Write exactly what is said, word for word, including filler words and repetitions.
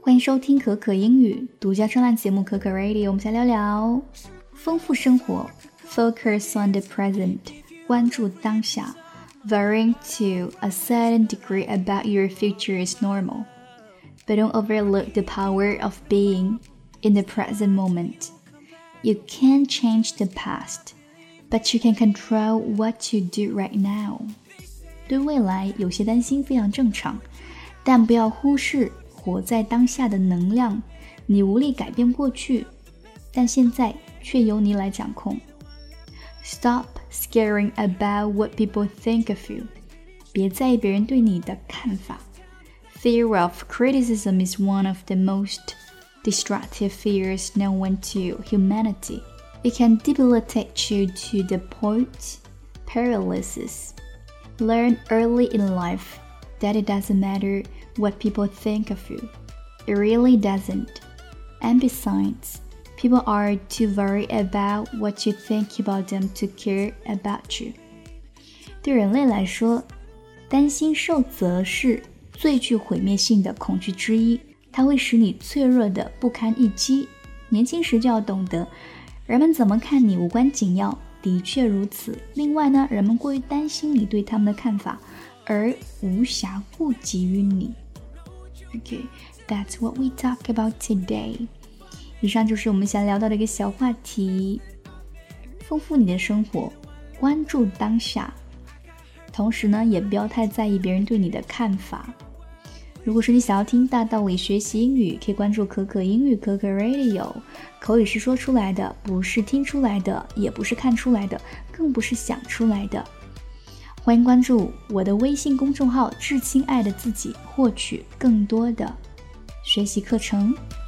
欢迎收听可可英语独家专栏节目可可 Radio， 我们先聊聊丰富生活 Focus on the present， 关注当下 Worrying to a certain degree about your future is normal, but don't overlook the power of being in the present moment. You can't change the past, but you can control what you do right now. 对未来有些担心非常正常，但不要忽视活在当下的能量。你无力改变过去，但现在却由你来掌控。 Stop scaring about what people think of you. 别在意别人对你的看法。 Fear of criticism is one of the most destructive fears known to humanity. It can debilitate you to the point paralysis. Learn early in life that it doesn't matter what people think of you. It really doesn't. And besides, people are too worried about what you think about them to care about you. 对人类来说，担心受责是最具毁灭性的恐惧之一，它会使你脆弱的不堪一击。年轻时就要懂得，人们怎么看你无关紧要，的确如此。另外呢，人们过于担心你对他们的看法，而无暇顾及于你。Okay, that's what we talk about today. 以上就是我们想聊到的一个小话题，丰富你的生活，关注当下，同时呢，也不要太在意别人对你的看法。如果说你想要听大道理学习英语，可以关注可可英语可可 Radio。 口语是说出来的，不是听出来的，也不是看出来的，更不是想出来的。欢迎关注我的微信公众号致亲爱的自己，获取更多的学习课程。